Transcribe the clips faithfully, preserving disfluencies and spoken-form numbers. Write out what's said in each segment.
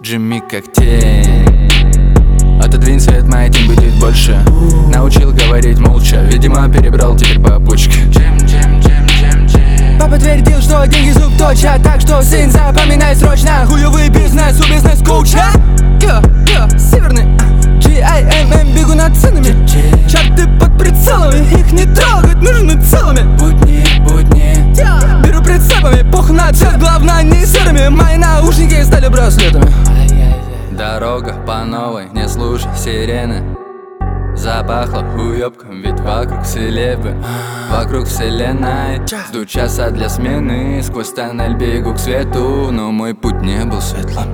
Джимми как тень. Отодвинь свет, моя тень будет больше. Научил говорить молча, видимо перебрал теперь по почке. Джим, Джим, Джим, Джим, Джим. Папа твердил, что деньги зуб точат, так что, сын, запоминай срочно. Хуёвый бизнес у бизнес-коуча. Я, я, северный джи ай эм эм, бегу над ценами. Чарты под прицелами, их не трогать, нужны целыми. Будни, будни, беру прицепами, похуй на цвет, главное не сырыми. Мои наушники стали браслетами. Дорога по новой, не слушай сирены. Запахло уёбком, ведь вокруг селебы, вокруг вселенной. Жду часа для смены, сквозь тоннель бегу к свету, но мой путь не был светлым.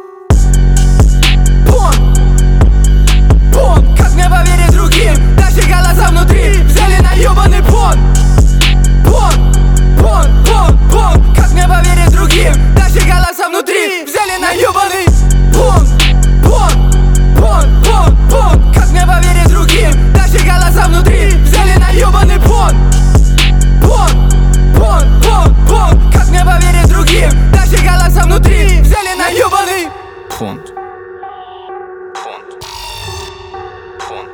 Пон, пон, как мне поверить другим? Наши голоса внутри взяли на ёбаный пон. Пон, пон, пон, пон, как мне поверить другим? Наши голоса внутри взяли на ёбаный пон. Пон, пон, пон, пон, как мне поверить другим? Наши голоса внутри взяли на ёбаный пон. Пон, пон, пон, пон, как мне поверить другим? Наши голоса внутри взяли на ёбаный Фонд. Фонд. Фонд.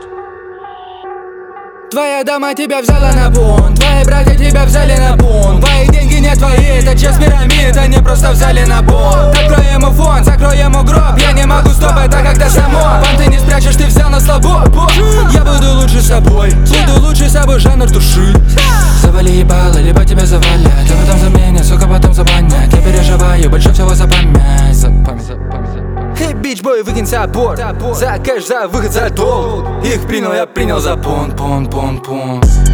Твоя дама тебя взяла на бон, твои братья тебя взяли на бон. Твои деньги не твои, это часть пирамид, они просто взяли на бон. Закрой ему фон, закрой ему гроб, я не могу стоп, это как-то само. Понты не спрячешь, ты взял на слабо. Я буду лучше собой, буду лучше собой, жанр души. Завали ебало, либо тебя завалят, а потом заменят, сука, потом забанят. Я переживаю, больше всего за память, за память, за память, за память. Эй, бичбой, выкинь саппорт, за кэш, за выход, за долг. Их принял, я принял за пон, пон, пон, пон.